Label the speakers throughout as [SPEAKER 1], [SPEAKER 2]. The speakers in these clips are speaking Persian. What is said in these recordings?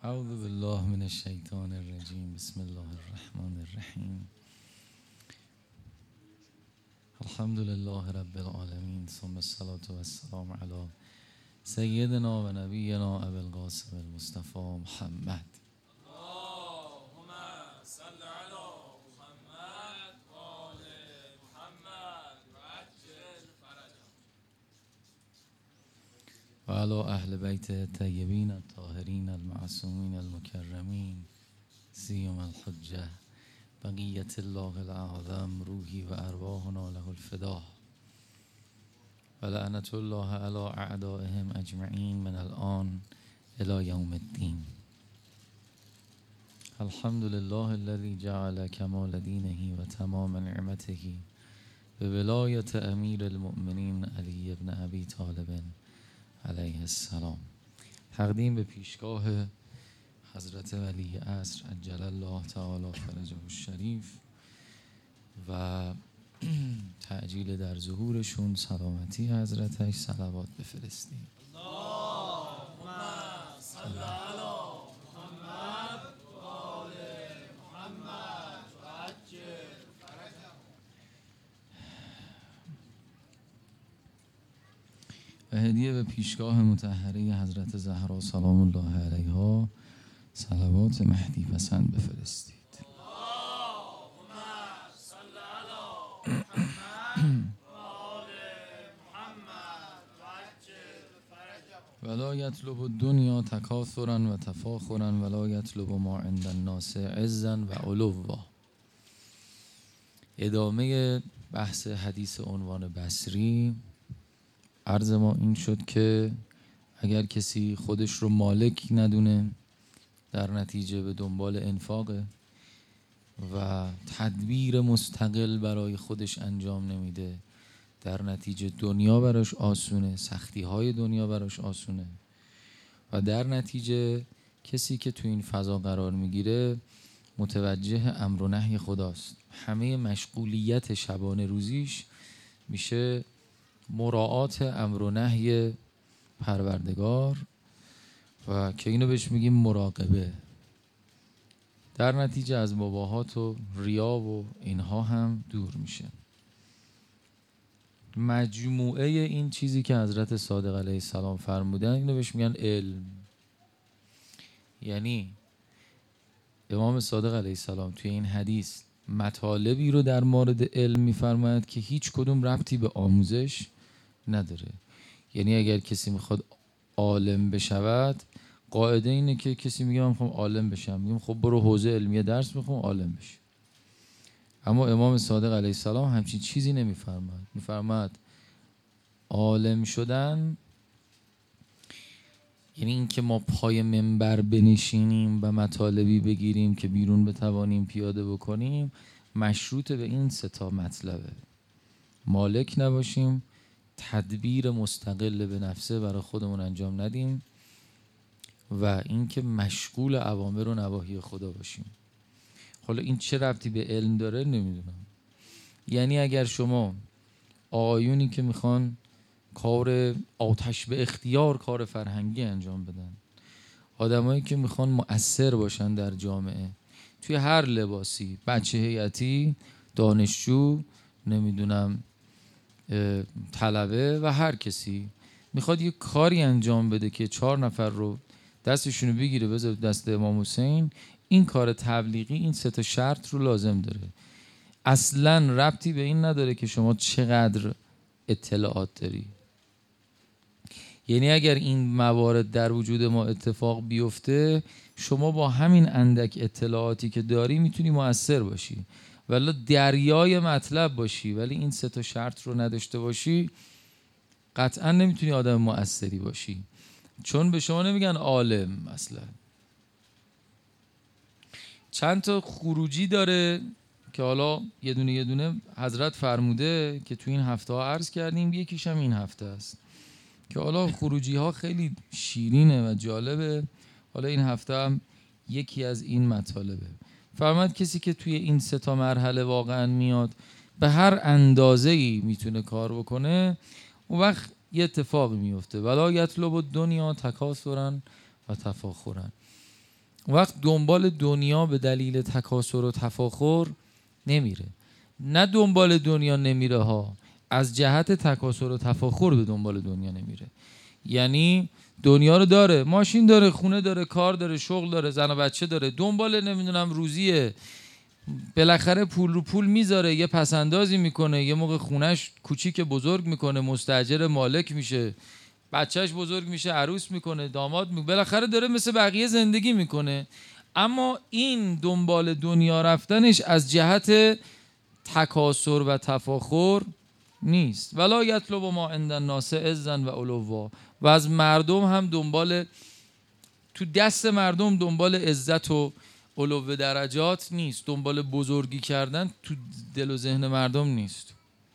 [SPEAKER 1] اعوذ بالله من الشیطان الرجیم. بسم الله الرحمن الرحیم. الحمد لله رب العالمین، ثم الصلاة والسلام علی سیدنا و نبینا ابی القاسم المصطفى محمد.
[SPEAKER 2] اللهم صل على محمد و آل محمد و عجل فرجهم.
[SPEAKER 1] و علی اهل بیت الطیبین الطاهرین المعصومین المکرمین، سیما الحجه بقیت الله الاعظم، روحی و ارواحنا له الفداء و لعنت الله علی اعدائهم اجمعین من الان الی یوم الدین. الحمد لله الذي جعل کمال دینه و تمام نعمته به ولایت امیر المؤمنین علی ابن ابی طالب علیه السلام. تقدیم به پیشگاه حضرت ولی عصر عجل الله تعالی فرجه الشریف و تعجیل در ظهورشون سلامتی حضرتش صلوات بفرستیم.
[SPEAKER 2] اللهم صل على محمد و آل محمد و عجل فرجهم.
[SPEAKER 1] و هدیه به پیشگاه مطهره حضرت زهرا سلام الله علیها صلوات مهدی پسند بفرستید.
[SPEAKER 2] اللهم صل على محمد و آل محمد و عجل فرجهم.
[SPEAKER 1] ولا یطلب الدنیا تکاثرا و تفاخرا ولا یطلب ما عند الناس عزا و علوا. ادامه بحث حدیث عنوان بصری. عرض ما این شد که اگر کسی خودش رو مالک ندونه، در نتیجه به دنبال انفاقه و تدبیر مستقل برای خودش انجام نمیده، در نتیجه دنیا براش آسونه، سختی های دنیا براش آسونه و در نتیجه کسی که تو این فضا قرار میگیره متوجه امر و نهی خداست. همه مشغولیت شبانه روزیش میشه مراعات امر و نهی پروردگار و که اینو بهش میگیم مراقبه. در نتیجه از مباحات و ریا و اینها هم دور میشه. مجموعه این چیزی که حضرت صادق علیه السلام فرمودن اینو بهش میگن علم. یعنی امام صادق علیه السلام توی این حدیث مطالبی رو در مورد علم میفرماید که هیچ کدوم ربطی به آموزش نداره. یعنی اگر کسی میخواد عالم بشود، قاعده اینه که کسی میگه من میخوام عالم بشم، میگم خب برو حوزه علمیه درس بخون عالم بشی. اما امام صادق علیه السلام همچین چیزی نمیفرماید. میفرماید عالم شدن یعنی این که ما پای منبر بنشینیم و مطالبی بگیریم که بیرون بتوانیم پیاده بکنیم، مشروط به این سه تا مطلبه: مالک نباشیم، تدبیر مستقل به نفسه برای خودمون انجام ندیم و اینکه مشغول اوامر و نواهی خدا باشیم. حالا این چه ربطی به علم داره نمیدونم. یعنی اگر شما آقایونی که میخوان کار آتش به اختیار کار فرهنگی انجام بدن، آدمایی که میخوان مؤثر باشن در جامعه توی هر لباسی، بچه هیئتی، دانشجو، نمیدونم طلبه و هر کسی میخواد یه کاری انجام بده که 4 نفر رو دستشونو بگیره بذاره دست امام حسین، این کار تبلیغی این 3 تا شرط رو لازم داره. اصلا ربطی به این نداره که شما چقدر اطلاعات داری. یعنی اگر این موارد در وجود ما اتفاق بیفته، شما با همین اندک اطلاعاتی که داری میتونی مؤثر باشی، ولی دریای مطلب باشی ولی این 3 تا شرط رو نداشته باشی، قطعا نمیتونی آدم مؤثری باشی. چون به شما نمیگن عالم. اصلا چند تا خروجی داره که حالا یه دونه حضرت فرموده که تو این هفته ها عرض کردیم، یکیش هم این هفته است که حالا خروجی ها خیلی شیرینه و جالبه. حالا این هفته هم یکی از این مطالبه. فرمود کسی که توی این 3 تا مرحله واقعا میاد به هر اندازه‌ای میتونه کار بکنه، اون وقت یه اتفاقی میفته: ولا یطلب الدنیا تکاثرا و تفاخرا. وقت دنبال دنیا به دلیل تکاسر و تفاخر نمیره. نه دنبال دنیا نمیره ها، از جهت تکاسر و تفاخر به دنبال دنیا نمیره. یعنی دنیا رو داره، ماشین داره، خونه داره، کار داره، شغل داره، زن و بچه داره، دنبال نمیدونم روزیه، بالاخره پول رو پول میذاره، یه پسندازی میکنه، یه موقع خونش کوچیک بزرگ میکنه، مستاجر مالک میشه، بچهش بزرگ میشه، عروس میکنه، داماد میکنه، بالاخره داره مثل بقیه زندگی میکنه. اما این دنبال دنیا رفتنش از جهت تکاسر و تفاخر نیست. ولا یطلب ما عند الناس عزا و علوا. و از مردم هم دنبال، تو دست مردم دنبال عزت و علو درجات نیست، دنبال بزرگی کردن تو دل و ذهن مردم نیست.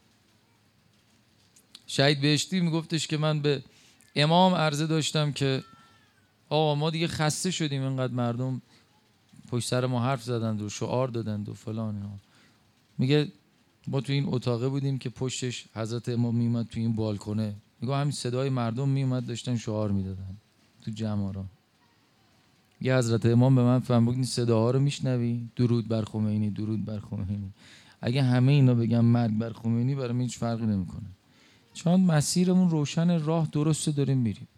[SPEAKER 1] شهید بهشتی میگفتش که من به امام عرضه داشتم که آقا ما دیگه خسته شدیم، اینقدر مردم پشت سر ما حرف زدند و شعار دادند و فلان. میگه ما تو این اتاقه بودیم که پشتش حضرت امام میومد تو این بالکنه، میگه همین صدای مردم میومد داشتن شعار میدادن تو جمعارا. یه حضرت امام به من فرمود این صداها رو میشنوی؟ درود بر خمینی، درود بر خمینی. اگه همه اینا بگم مرگ بر خمینی، برای من هیچ فرقی نمیکنه، چون مسیرمون روشن، راه درسته داریم میریم.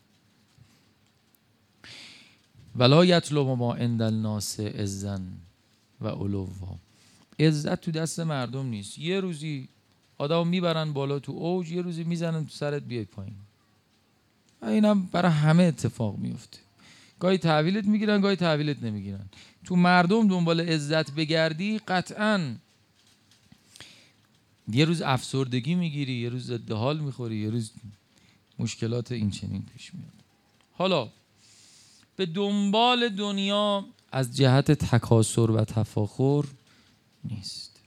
[SPEAKER 1] ولا یطلب ما عند الناس عزا و علوا. عزت تو دست مردم نیست. یه روزی آدم میبرن بالا تو اوج، یه روزی میزنن تو سرت بیای پایین. اینم برای همه اتفاق میفته. گاهی تحویلت میگیرن، گاهی تحویلت نمیگیرن. تو مردم دنبال عزت بگردی، قطعاً یه روز افسردگی میگیری، یه روز ضد حال میخوری، یه روز مشکلات این چنین پیش میاد. حالا به دنبال دنیا از جهت تکاسر و تفاخر نیست.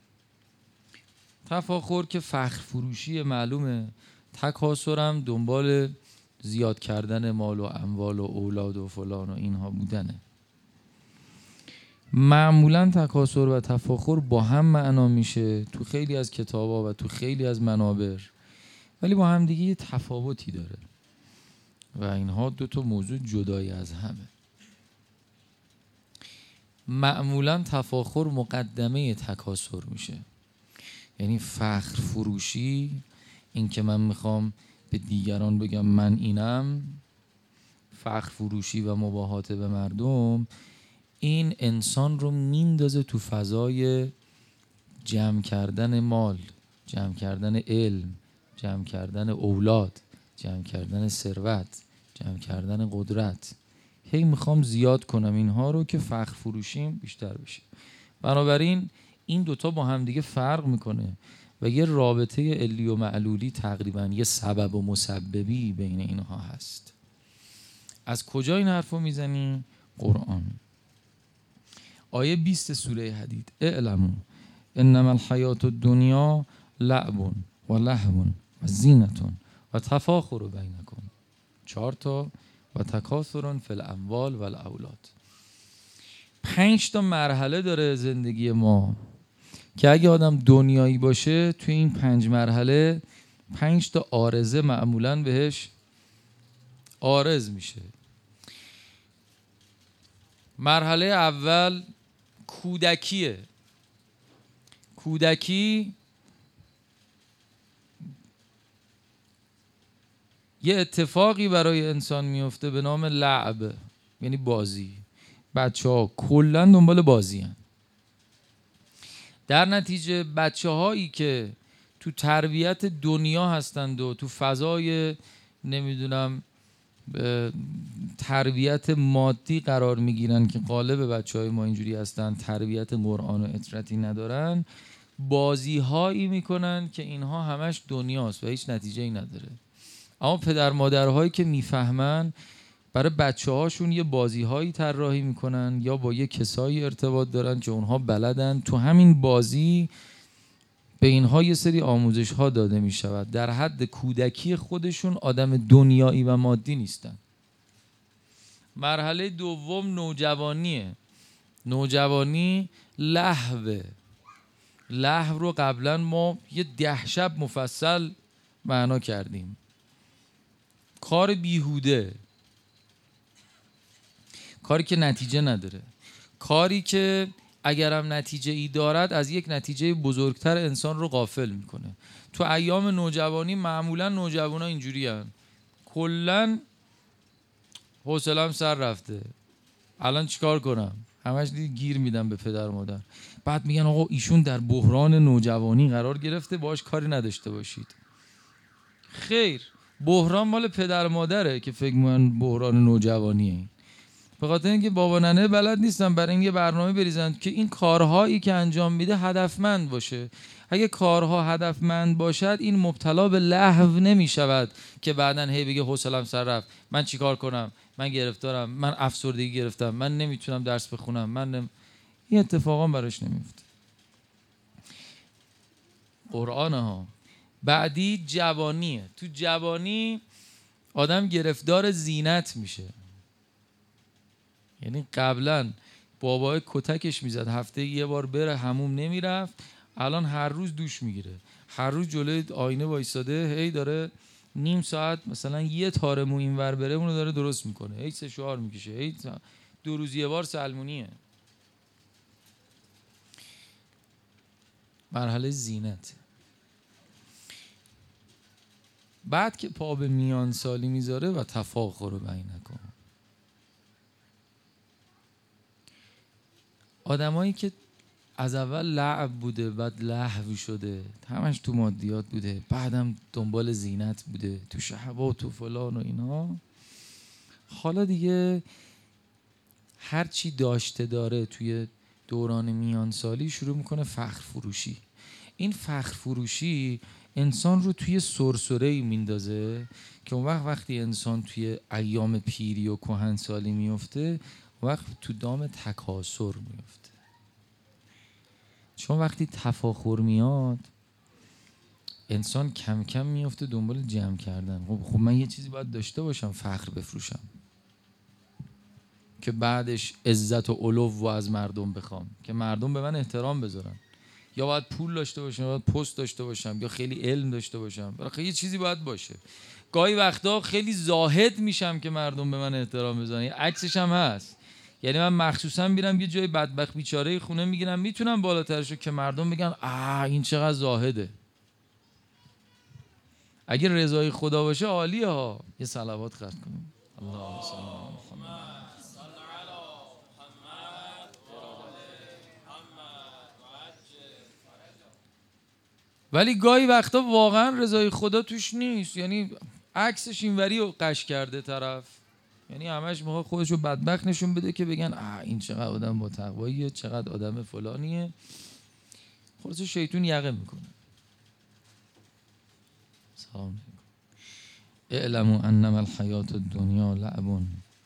[SPEAKER 1] تفاخر که فخر فروشی معلومه، تکاسرم دنبال زیاد کردن مال و اموال و اولاد و فلان و اینها بودنه. معمولا تکاسر و تفاخر با هم معنا میشه تو خیلی از کتابا و تو خیلی از منابر، ولی با هم دیگه یه تفاوتی داره و اینها دو تا موضوع جدایی از همه. معمولا تفاخر مقدمه تکاسر میشه، یعنی فخر فروشی، این که من میخوام به دیگران بگم من اینم، فخر فروشی و مباهات به مردم، این انسان رو میندازه تو فضای جمع کردن مال، جمع کردن علم، جمع کردن اولاد، جمع کردن ثروت، جمع کردن قدرت. هی میخوام زیاد کنم اینها رو که فخر فروشیم بیشتر بشه. بنابراین این دوتا با هم دیگه فرق میکنه و یه رابطه علی و معلولی، تقریبا یه سبب و مسببی بین اینها هست. از کجا این حرف رو میزنی؟ قرآن. آیه 20 سوره حدید: اعلموا انما الحیات الدنیا لعب و لهو و زینة و تفاخر بینکم. 4 تا و تکاثر فی الاموال و الاولاد. 5 تا مرحله داره زندگی ما که اگه آدم دنیایی باشه توی این 5 مرحله 5 تا عارضه معمولاً بهش عارض میشه. مرحله اول کودکیه. کودکی یه اتفاقی برای انسان میفته به نام لعب، یعنی بازی. بچه‌ها کلاً دنبال بازی هن. در نتیجه بچه‌هایی که تو تربیت دنیا هستند و تو فضای نمیدونم تربیت مادی قرار میگیرن که غالب بچه‌های ما اینجوری هستن، تربیت قرآن و اطرتی ندارن، بازی هایی میکنن که اینها همش دنیاست و هیچ نتیجه ای نداره. اما پدر مادرهایی که میفهمن برای بچه هاشون یه بازی هایی طراحی میکنن یا با یه کسایی ارتباط دارن که اونها بلدن تو همین بازی به اینها یه سری آموزش ها داده می شود. در حد کودکی خودشون آدم دنیایی و مادی نیستن. مرحله دوم نوجوانیه. نوجوانی لهوه. لهو رو قبلا ما یه 10 شب مفصل معنا کردیم. کار بیهوده. کاری که نتیجه نداره، کاری که اگرم نتیجه ای دارد از یک نتیجه بزرگتر انسان رو غافل میکنه. تو ایام نوجوانی معمولا نوجوانا اینجوری هن. کلن حوصله‌ام سر رفته، الان چیکار کنم؟ همش گیر میدم به پدر و مادر. بعد میگن آقا ایشون در بحران نوجوانی قرار گرفته، باش کاری نداشته باشید. خیر، بحران مال پدر و مادره که فکر می‌کنن بحران نوجوانیه. به خاطر اینکه بابا ننه بلد نیستن برای این یه برنامه بریزن که این کارهایی که انجام میده هدفمند باشه. اگه کارها هدفمند باشد این مبتلا به لهو نمیشود که بعدن هی بگه حوصله‌ام سر رفت، من چیکار کنم، من گرفتارم، من افسردگی گرفتم، من نمیتونم درس بخونم، این اتفاقا براش نمیفته. قرآن ها. بعدی جوانیه. تو جوانی آدم گرفتار زینت میشه. یعنی قبلا بابای کتکش میزد، هفته یه بار بره حموم نمیرفت، الان هر روز دوش میگیره، هر روز جلوی آینه وایساده، هی داره نیم ساعت مثلا یه تار مو اینور بره اونو داره درست میکنه، هی سشوار میکشه، هی 2 روز یه بار سلمونیه. مرحله زینت. بعد که پا به میان سالی میذاره و تفاخر بینکم، آدمایی که از اول لعب بوده بعد لهو شده، همش تو مادیات بوده، بعدم دنبال زینت بوده، تو شهوات و فلان و اینا، حالا دیگه هر چی داشته داره توی دوران میان سالی شروع میکنه فخر فروشی. این فخر فروشی انسان رو توی سرسره‌ای میندازه که اون وقتی انسان توی ایام پیری و کهنسالی میفته، وقت تو دام تکاسر میفته. چون وقتی تفاخر میاد انسان کم کم میفته دنبال جمع کردن. خب من یه چیزی باید داشته باشم، فخر بفروشم که بعدش عزت و علو و از مردم بخوام، که مردم به من احترام بذارن. یا باید پول داشته باشم، یا باید پست داشته باشم، یا خیلی علم داشته باشم. برای یه چیزی باید باشه. گاهی وقتا خیلی زاهد میشم که مردم به من احترام بذارن. عکسش هم هست. یعنی من مخصوصا میرم یه جای بدبخت بیچاره خونه میگیرم، میتونم بالاترشو که مردم بگن این چقدر زاهده. اگه رضای خدا باشه عالیه ها. یه صلوات خرج کنیم. اللهم صل علی محمد. ولی گاهی وقتا واقعا رضای خدا توش نیست. یعنی عکسش اینوری رو قش کرده طرف، یعنی همش میخواد خودشو بدبخت نشون بده که بگن این چقدر آدم با تقواییه، چقدر آدم فلانیه. خلاص شیطون یقه میکنه. سلام علیکم. اعلموا انما الحیات الدنیا لعب،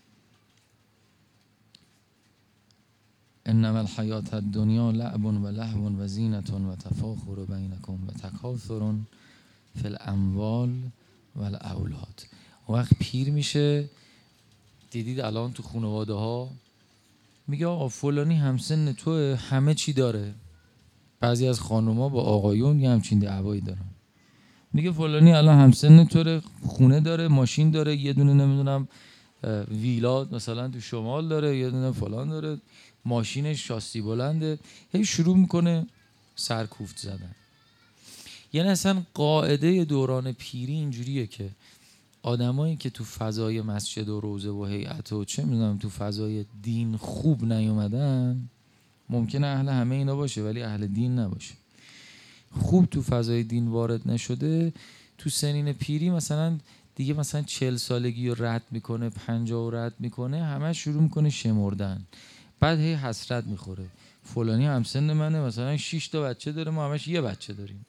[SPEAKER 1] انما الحیات الدنیا لعب و لهو و زینت و تفاخر بینکم و تکاثر فی الاموال و الاولاد. وقت پیر میشه، دیدید الان تو خانواده ها میگه آقا فلانی همسن تو، همه چی داره. بعضی از خانوما با آقایون یه همچین دعوایی دارن، میگه فلانی الان همسن تو، خونه داره، ماشین داره، یه دونه نمیدونم ویلا مثلا تو شمال داره، یه دونه فلان داره، ماشینش شاسی بلنده. هی شروع میکنه سرکوفت زدن. یعنی اصلا قاعده دوران پیری اینجوریه که آدمایی که تو فضای مسجد و روزه و هیئت و چه میدونم تو فضای دین خوب نیومدن، ممکنه اهل همه اینا باشه ولی اهل دین نباشه. خوب تو فضای دین وارد نشده، تو سنین پیری مثلا دیگه مثلا 40 سالگی رو رد میکنه، 50 رو رد میکنه، همه شروع میکنه شمردن. بعد هی حسرت میخوره، فلانی همسن منه، مثلا 6 تا بچه داره، ما همش یه بچه داریم.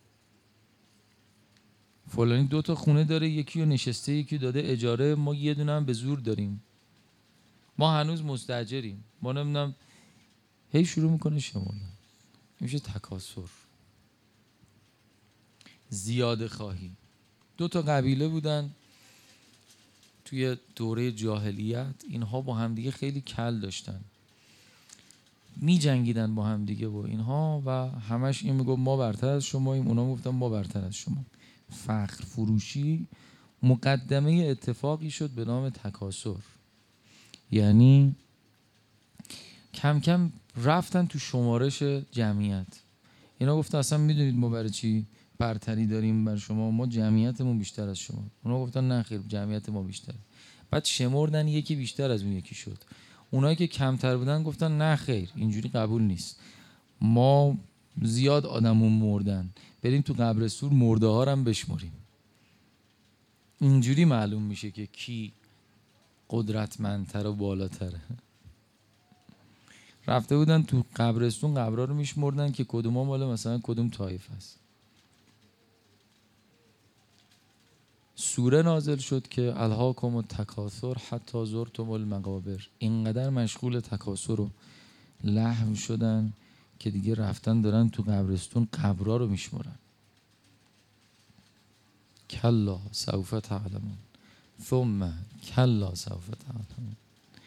[SPEAKER 1] فلانی 2 تا خونه داره، یکی رو نشسته یکی داده اجاره، ما یه دونه هم به زور داریم، ما هنوز مستاجریم، ما نمیدونم. هی شروع میکنه شمردن. میشه تکاسر، زیاده خواهی. 2 تا قبیله بودن توی دوره جاهلیت، اینها با همدیگه خیلی کل داشتن، می جنگیدن با همدیگه و اینها، و همش این میگفت ما برتر از شماییم، اونا میگفتن ما برتر از شما. فخر فروشی مقدمه اتفاقی شد به نام تکاسر. یعنی کم کم رفتن تو شمارش جمعیت. اینا گفتن اصلا میدونید ما برای چی برتری داریم بر شما؟ ما جمعیتمون بیشتر از شما. اونا گفتن نه خیر، جمعیت ما بیشتره. بعد شمردن یکی بیشتر از اون یکی شد. اونایی که کمتر بودن گفتن نه خیر، اینجوری قبول نیست، ما زیاد آدمون مردن، بریم تو قبرستون مرده ها رو هم بشمریم. اینجوری معلوم میشه که کی قدرتمندتر و بالاتره. رفته بودن تو قبرستون قبرها رو میشمردن که کدوم مال مثلا کدوم طایفه است. سوره نازل شد که الهاکم التکاثر حتی زرتم المقابر. اینقدر مشغول تکاثر و لهو شدن که دیگه رفتن دارن تو قبرستون قبرها رو میشمرن. کلا سوف تعلمون ثم کلا سوف تعلمون.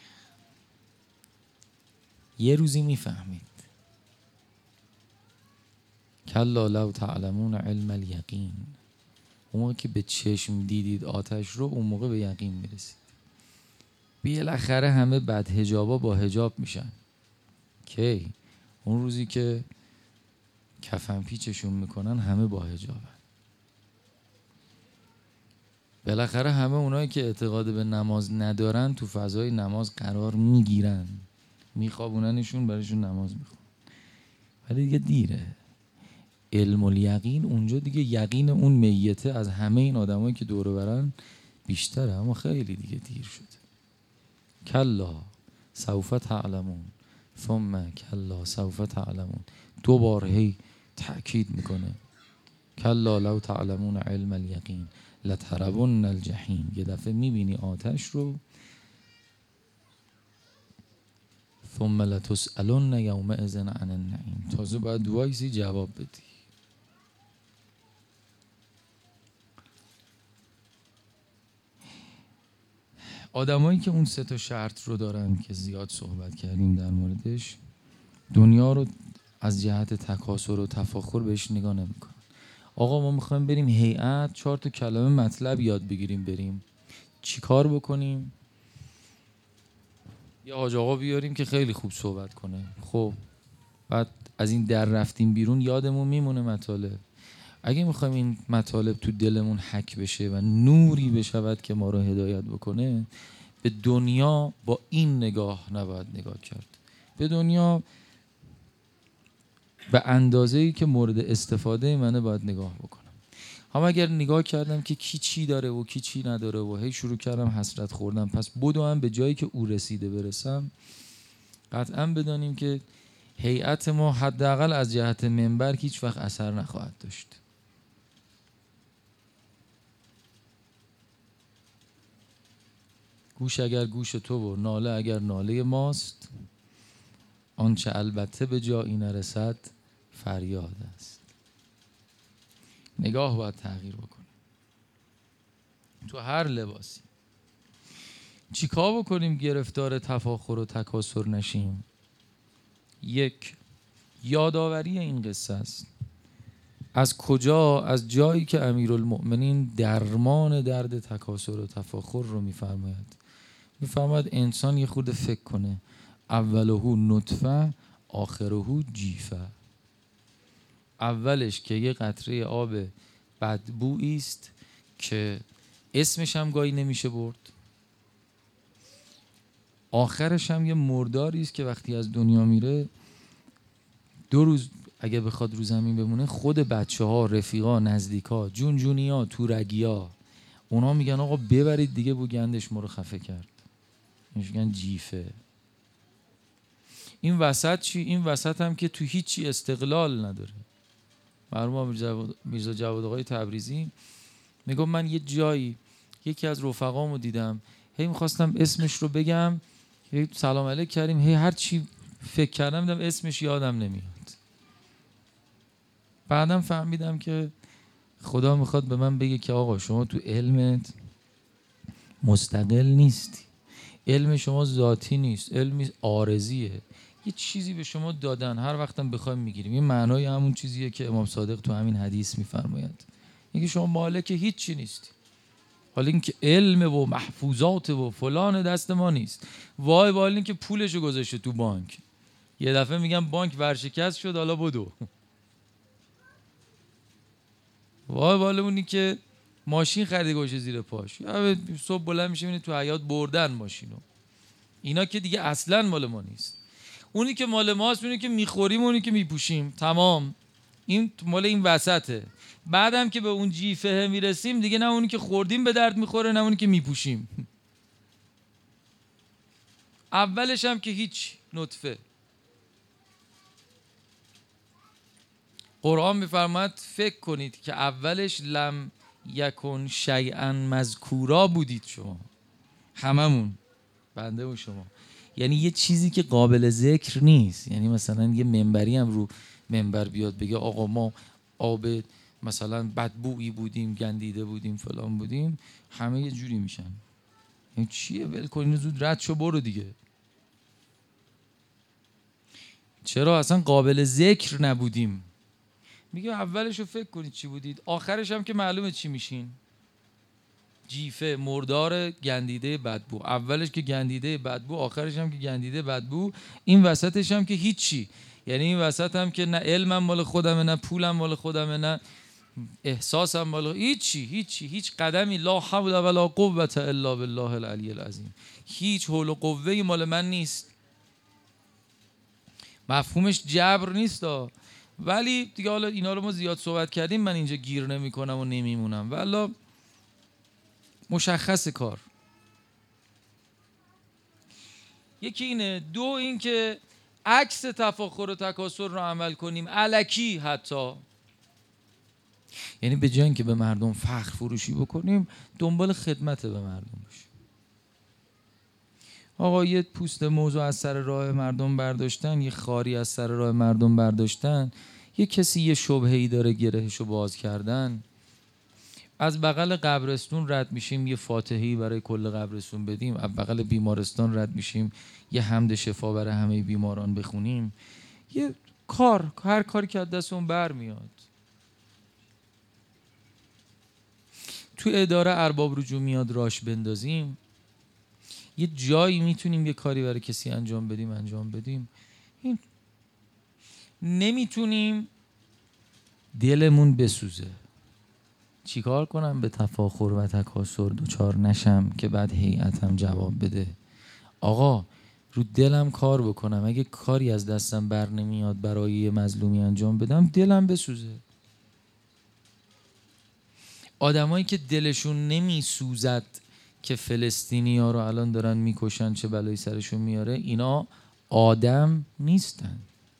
[SPEAKER 1] یه روزی میفهمید. کلا لو تعلمون علم الیقین. اون موقع که به چشم دیدید آتش رو، اون موقع به یقین میرسید. بالاخره همه بد حجابا با حجاب میشن. کی؟ اون روزی که کفن پیچشون میکنن همه با حجابن. بالاخره همه اونایی که اعتقاد به نماز ندارن تو فضای نماز قرار میگیرن، میخوابوننشون، برایشون نماز میخون. ولی دیگه دیره. علم الیقین اونجا دیگه یقین اون میته از همه این آدمایی که دور و برن بیشتره، اما خیلی دیگه دیر شده. کلا سوف تعلمون ثم کلا سوف تعلمون. دو بار هی تأکید میکنه. کلا لو تعلمون علم الیقین لترون الجحیم. یه دفعه میبینی آتش رو. ثم لتسألن یومئذ عن النعیم. تازه باید وایسی جواب بدی. آدمایی که اون 3 شرط رو دارن که زیاد صحبت کردیم در موردش، دنیا رو از جهت تکاسر و تفاخر بهش نگاه نمیکنن. آقا ما میخوایم بریم هیئت 4 کلمه مطلب یاد بگیریم، بریم چی کار بکنیم؟ یا حاج آقا بیاریم که خیلی خوب صحبت کنه. خب بعد از این در رفتیم بیرون یادمون میمونه مطالب. اگه میخوایم این مطالب تو دلمون حک بشه و نوری بشود که ما رو هدایت بکنه، به دنیا با این نگاه نباید نگاه کرد. به دنیا به اندازه‌ای که مورد استفاده منه باید نگاه بکنم. هم اگر نگاه کردم که کی چی داره و کی چی نداره و هی شروع کردم حسرت خوردم، پس بدوم به جایی که او رسیده برسم، قطعا بدانیم که هیئت ما حداقل از جهت منبر هیچ وقت اثر نخواهد داشت. گوش اگر گوش تو و ناله اگر ناله ماست، آنچه البته به جایی نرسد فریاد است. نگاه باید تغییر بکنه تو هر لباسی. چیکار بکنیم گرفتار تفاخر و تکاسر نشیم؟ 1 یادآوری این قصه است. از کجا؟ از جایی که امیرالمؤمنین درمان درد تکاسر و تفاخر رو میفرماید. میفرماید انسان یه خورده فکر کنه. اولهو نطفه آخرهو جیفه. اولش که یه قطره آب بدبویی است که اسمش هم گاهی نمیشه برد. آخرش هم یه مرداری است که وقتی از دنیا میره 2 روز اگه بخواد رو زمین بمونه، خود بچه‌ها، رفیقا، نزدیکا، جونجونیا، تورگیا، اونا میگن آقا ببرید دیگه، بو گندش ما رو خفه کرد. میگن جیفه. این وسط چی؟ این وسط هم که تو هیچی استقلال نداره. مرحوم میرزا جواد آقای تبریزی میگم من یه جایی یکی از رفقامو دیدم، هی میخواستم اسمش رو بگم، هی سلام علیک کردیم، هی هر چی فکر کردم دیدم اسمش یادم نمیاد. بعدم فهمیدم که خدا میخواد به من بگه که آقا شما تو علمت مستقل نیستی، علم شما ذاتی نیست، علم عارضیه. یه چیزی به شما دادن، هر وقتم بخوایم میگیریم. این معنای همون چیزیه که امام صادق تو همین حدیث میفرماید، اینکه شما مالک هیچ چی نیستی. حالا اینکه علم و محفوظات و فلان دست ما نیست. وای وای اینکه پولشو گذاشته تو بانک، یه دفعه میگم بانک ورشکست شد حالا بدو. وای بالا اونی که ماشین خریده گوشه زیر پاش، صبح بلند میشه میبینی تو حیاط بردن ماشینو. اینا که دیگه اصلا مال ما نیست. اونی که مال ماست اونی که میخوریم، اونی که میپوشیم، تمام این مال این وسطه. بعدم که به اون جیفه میرسیم دیگه نه اونی که خوردیم به درد میخوره نه اونی که میپوشیم. اولش هم که هیچ نطفه. قرآن میفرماید فکر کنید که اولش لم یکن شیئا مذکورا بودید شما، هممون، بنده و شما. یعنی یه چیزی که قابل ذکر نیست. یعنی مثلا یه منبری هم رو منبر بیاد بگه آقا ما آب مثلا بدبویی بودیم، گندیده بودیم، فلان بودیم، همه یه جوری میشن. این چیه؟ ول کن اینو، زود رد شو برو دیگه. چرا اصلا قابل ذکر نبودیم؟ میگه اولش رو فکر کنید چی بودید، آخرش هم که معلومه چی میشین. جیفه، مردار، گندیده، بدبو. اولش که گندیده بدبو، آخرش هم که گندیده بدبو، این وسطش هم که هیچی. یعنی این وسط هم که نه علمم مال خودمه، نه پولم مال خودمه، نه احساسم مال هیچ قدمی. لا حول ولا قوة الا بالله العلی العظیم. هیچ حول و قوه‌ای مال من نیست. مفهومش جبر نیست ولی دیگه حالا اینا رو ما زیاد صحبت کردیم، من اینجا گیر نمی کنم و نمیمونم. والا مشخص کار یکی اینه. دو این که عکس تفاخر و تکاسر رو عمل کنیم، الکی حتی. یعنی به جای اینکه به مردم فخر فروشی بکنیم، دنبال خدمت به مردم باشیم. آقا یه پوست موضوع از سر راه مردم برداشتن، یه خاری از سر راه مردم برداشتن، یه کسی یه شبهه‌ای داره گرهشو باز کردن، از بغل قبرستون رد میشیم یه فاتحه‌ای برای کل قبرستون بدیم، از بغل بیمارستان رد میشیم یه حمد شفا برای همه بیماران بخونیم، یه کار، هر کاری که از دست اون برمیاد. تو اداره ارباب رجوع میاد راش بندازیم، یه جایی میتونیم یه کاری برای کسی انجام بدیم. این نمیتونیم دلمون بسوزه. چیکار کنم به تفاخر و تکاسر دوچار نشم که بعد هیئتم جواب بده؟ آقا رو دلم کار بکنم، اگه کاری از دستم بر نمیاد برای یه مظلومی انجام بدم، دلم بسوزه. آدمایی که دلشون نمیسوزد که فلسطینی ها رو الان دارن میکشن چه بلایی سرشون میاره، اینا آدم نیستن،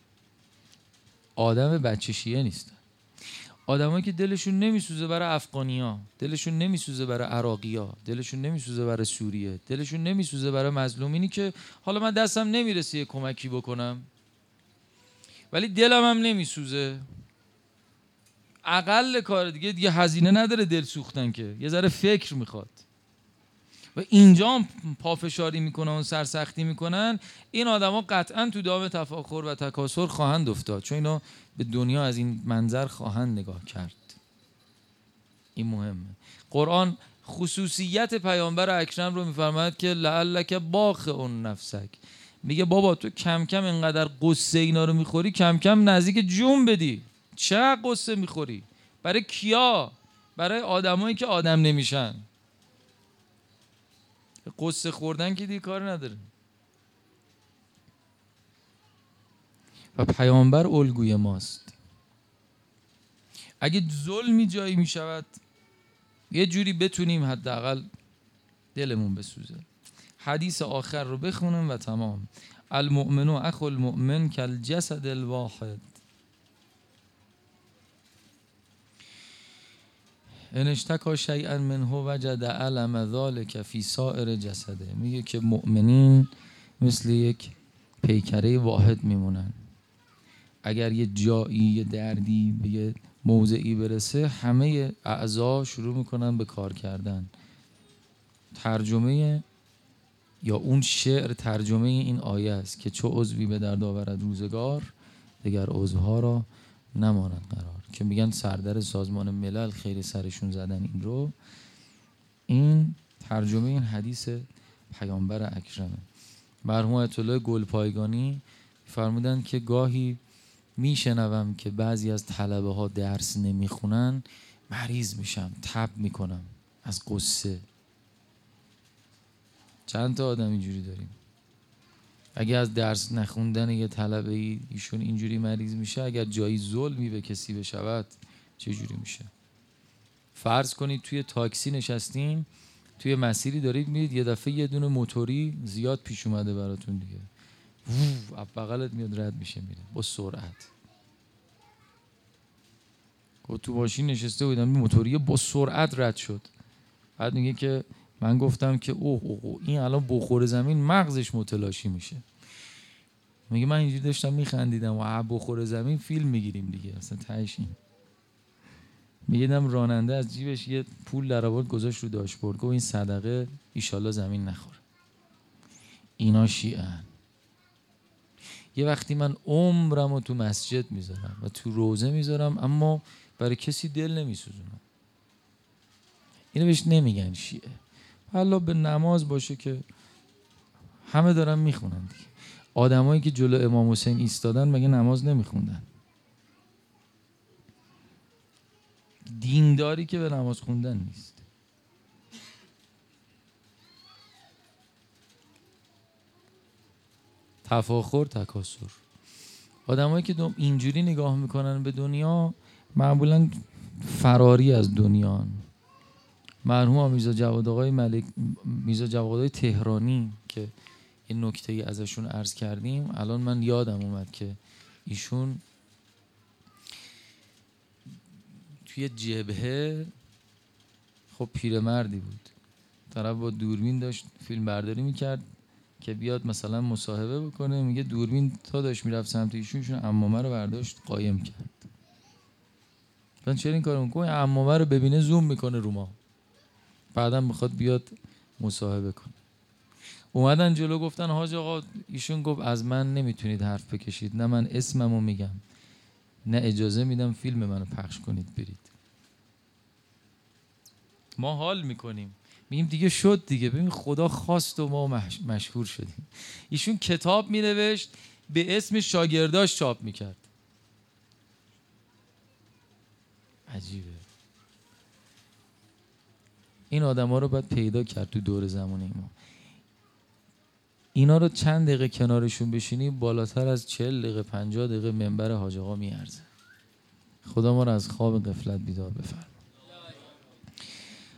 [SPEAKER 1] آدم بچه شیعه نیستن. آدمایی که دلشون نمیسوزه برای افغانیا، دلشون نمیسوزه برای عراقیا، دلشون نمیسوزه برای سوریه، دلشون نمیسوزه برای مظلومینی که حالا من دستم نمیرسه یه کمکی بکنم ولی دلم هم نمیسوزه، اقل کار دیگه هزینه نداره دل سوختن که، یه ذره فکر میخواد. و اینجا هم پافشاری میکنن و سرسختی میکنن، این آدما قطعا تو دام تفاخر و تکاسر خواهند افتاد، چون اینا به دنیا از این منظر خواهند نگاه کرد. این مهمه. قرآن خصوصیت پیامبر اکرم رو میفرماید که لعلک باخع نفسک، میگه بابا تو کم کم اینقدر قصه اینا رو میخوری، کم کم نزدیک جون بدی. چه قصه میخوری؟ برای کیا؟ برای آدمایی که آدم نمیشن. قصه خوردن که دیگه کار نداره. و پیامبر الگوی ماست. اگه ظلمی جایی میشود یه جوری بتونیم حداقل دلمون بسوزه. حدیث آخر رو بخونم و تمام. المؤمن اخو المؤمن کالجسد الواحد ان اشتکا شیئا منه وجد الم ذلک فی سائر جسده. میگه که مؤمنین مثل یک پیکره واحد میمونن. اگر یه جایی یه دردی به یه موضعی برسه، همه اعضا شروع میکنن به کار کردن. ترجمه یا اون شعر ترجمه این آیه است که چو عضوی به درد آورد روزگار، دیگر عضوها را نماند قرار. که میگن سردر سازمان ملل خیلی سرشون زدن این رو. این ترجمه این حدیث پیامبر اکرمه. مرحوم آیت الله گلپایگانی فرمودن که گاهی میشنوم که بعضی از طلبه ها درس نمیخونن، مریض میشم، تب میکنم از قصه. چند تا آدم اینجوری داریم. اگه از درس نخوندن یه طلبه ایشون اینجوری مریض میشه، اگر جایی ظلمی به کسی بشود چه جوری میشه؟ فرض کنید توی تاکسی نشستین، توی مسیری دارید میرید، یه دفعه یه دونه موتوری زیاد پیش اومده براتون دیگه، از بغلت میاد رد میشه میره با سرعت. تو ماشین نشسته بودم، موتوری با سرعت رد شد. بعد میگه که من گفتم که اوه این الان بخور زمین مغزش متلاشی میشه. میگه من اینجوری داشتم میخندیدم و بخور زمین فیلم میگیریم دیگه، اصلا تهش این. میگیدم راننده از جیبش یه پول در آورد گذاشت رو داشبورد، گفت این صدقه ایشالله زمین نخوره. اینا شیعه‌ان. یه وقتی من عمرمو تو مسجد میذارم و تو روزه میذارم، اما برای کسی دل نمیسوزونم. اینو بهش نمیگن شیعه. حالا به نماز باشه که همه دارن میخونن دیگه. آدمایی که جلو امام حسین ایستادن مگه نماز نمیخوندن؟ دینداری که به نماز خوندن نیست. تفاخر، تکاسر. آدمایی که اینجوری نگاه میکنن به دنیا معمولا فراری از دنیا. مرحوم میرزا جواد آقای تهرانی که یه نکته‌ای ازشون عرض کردیم، الان من یادم اومد که ایشون توی جبهه، خب پیرمردی بود، طرف با دوربین داشت فیلم برداری میکرد که بیاد مثلا مصاحبه بکنه، میگه دوربین تا داشت میرفت سمت ایشون عمامه رو برداشت قایم کرد. من چرا این کارو میکنه؟ عمامه رو ببینه زوم میکنه رو ما، بعدم میخواد بیاد مصاحبه کنه. اومدن جلو گفتن حاج آقا، ایشون گفت از من نمیتونید حرف بکشید، نه من اسممو میگم نه اجازه میدم فیلم منو پخش کنید برید. ما حال میکنیم، میگیم دیگه شد دیگه، ببین خدا خواست و ما مشهور شدیم. ایشون کتاب مینوشت به اسم شاگرداش چاپ میکرد. عجیبه. این آدم ها رو باید پیدا کرد تو دور زمانه ما. اینا رو چند دقیقه کنارشون بشینی بالاتر از 40 دقیقه 50 دقیقه منبر حاج آقا میارزه. خدا ما رو از خواب غفلت بیدار بفرماید.